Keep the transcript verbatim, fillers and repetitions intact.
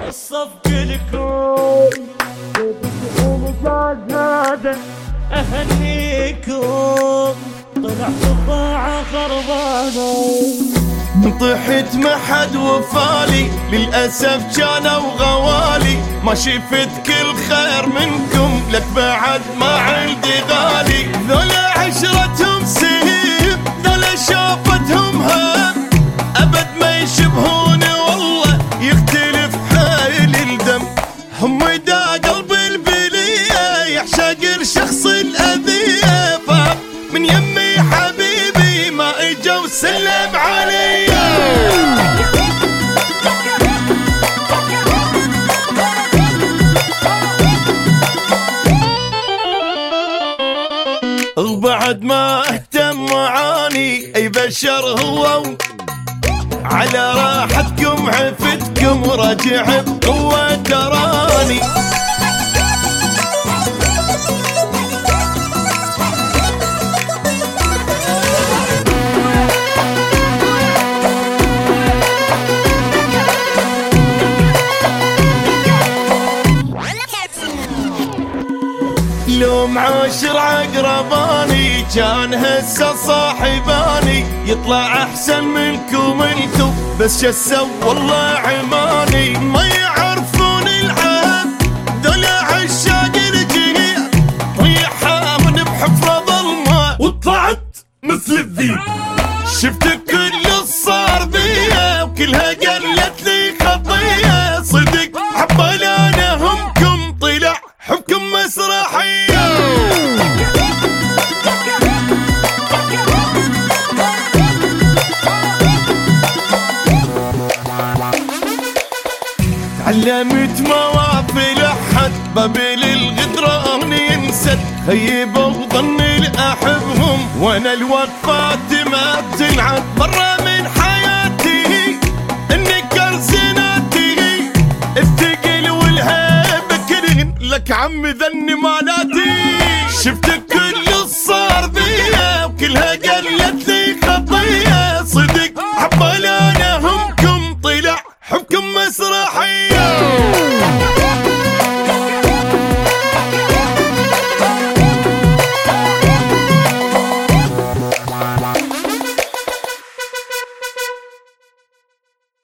الصفق لكم الإنجاز هذا أهنيكم، طلع طباعة خربانة. طحت ما حد وفالي للأسف كانوا غوالي، ما شفت كل خير منكم لك بعد ما عندي غالي. ذولا عشرتهم سهيم، ذولا شافتهم هم، أبد ما يشبهوني والله يختلف حيل الدم. هم دا قلب البلية يعشق الشخص الأذية، من يمي حبيبي ما اجا وسلم علي. وبعد ما اهتم معاني اي بشر هو، على راحتكم عفتكم وراجع بقوة تراني. لو معاشر عقرباني كان هسه صاحباني، يطلع احسن منكم انتو بس شسوا والله عماني. ما يعرفون العهد ذولا عشاق الجهيل، طيحها من بحفرة ظلمة وطلعت مثل الذيب. شفت كل الصار بيا وكلها قلت لي خطية، صدق حبال انا همكم طلع حبكم مسرحية. تعلمت مواقف لحد بابل الغدران ينسد، خيبة وظن الأحبهم وانا الوقفات ما تنعد. برا من حياتي النكر زناتي، الثقل والهيبة كرهن لك عم ذني مالاتي. شفت